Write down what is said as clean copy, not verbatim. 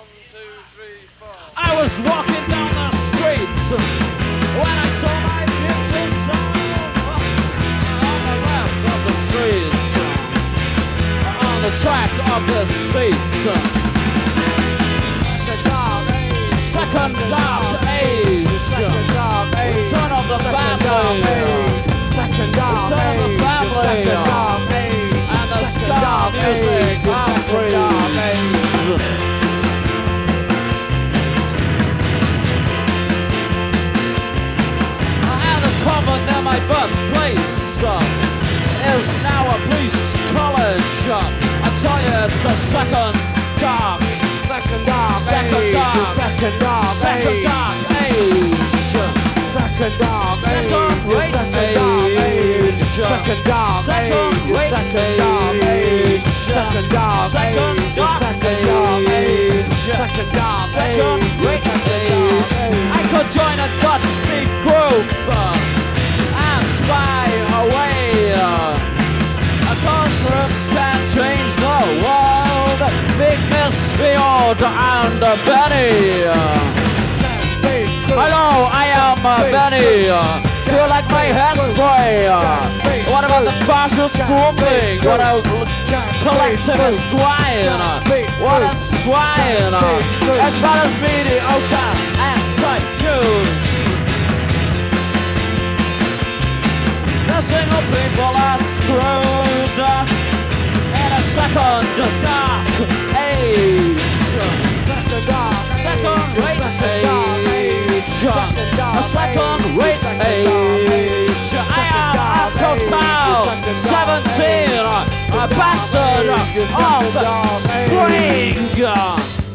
I was walking down the street when I saw my future self on the left of the street, on the track of the seat. Second dark age, return of the family, return of the family, and the ska music freeze. Near my birthplace is now a police college. I tell you, it's a second dark age. Second dark age. Second rate age. I could join a Dutch group and spy away. Cause groups can change the world. Big Miss Field and Benny. Hello, I am Benny. Do you like my hairspray? What about the fascist spoofing? What about collectivist wine? What a swine! As far as mediocre and fake news. The single people are screwed in a second dark age. Second rate age. A second rate age. I am a total 17, a bastard of spring.